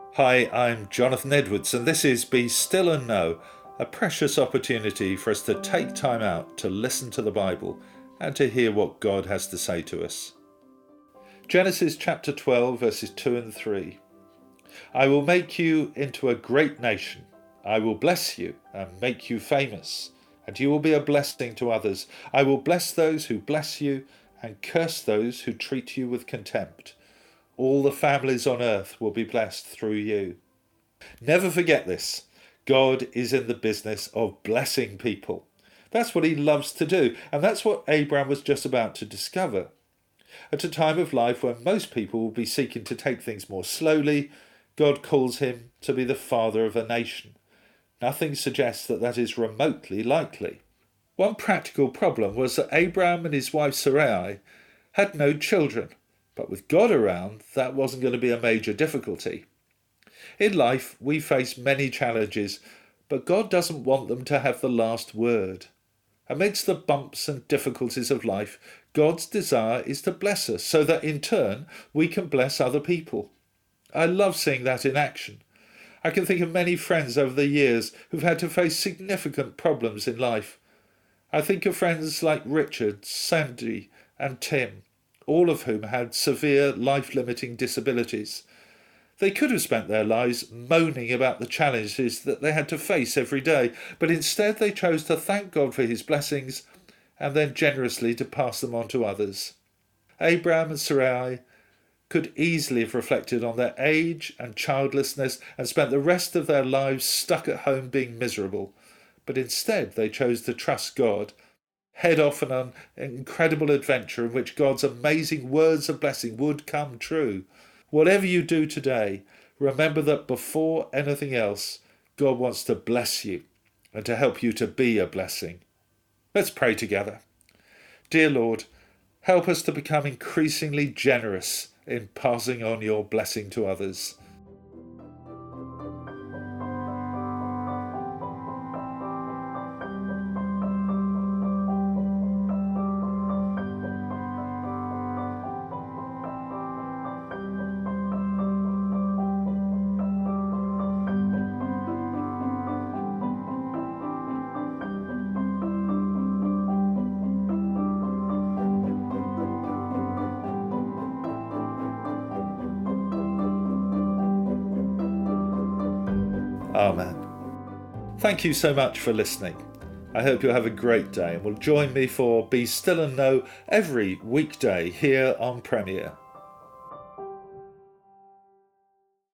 Hi, I'm Jonathan Edwards, and this is Be Still and Know, a precious opportunity for us to take time out to listen to the Bible and to hear what God has to say to us. Genesis chapter 12, verses 2 and 3. I will make you into a great nation. I will bless you and make you famous, and you will be a blessing to others. I will bless those who bless you and curse those who treat you with contempt. All the families on earth will be blessed through you. Never forget this. God is in the business of blessing people. That's what he loves to do, and that's what Abraham was just about to discover. At a time of life when most people will be seeking to take things more slowly, God calls him to be the father of a nation. Nothing suggests that that is remotely likely. One practical problem was that Abraham and his wife Sarai had no children. But with God around, that wasn't going to be a major difficulty. In life, we face many challenges, but God doesn't want them to have the last word. Amidst the bumps and difficulties of life, God's desire is to bless us so that in turn we can bless other people. I love seeing that in action. I can think of many friends over the years who've had to face significant problems in life. I think of friends like Richard, Sandy, and Tim, all of whom had severe life-limiting disabilities. They could have spent their lives moaning about the challenges that they had to face every day, but instead they chose to thank God for his blessings and then generously to pass them on to others. Abraham and Sarai could easily have reflected on their age and childlessness and spent the rest of their lives stuck at home being miserable, but instead they chose to trust God, head off on an incredible adventure in which God's amazing words of blessing would come true. Whatever you do today, remember that before anything else, God wants to bless you and to help you to be a blessing. Let's pray together. Dear Lord, help us to become increasingly generous in passing on your blessing to others. Amen. Thank you so much for listening. I hope you'll have a great day and will join me for Be Still and Know every weekday here on Premier.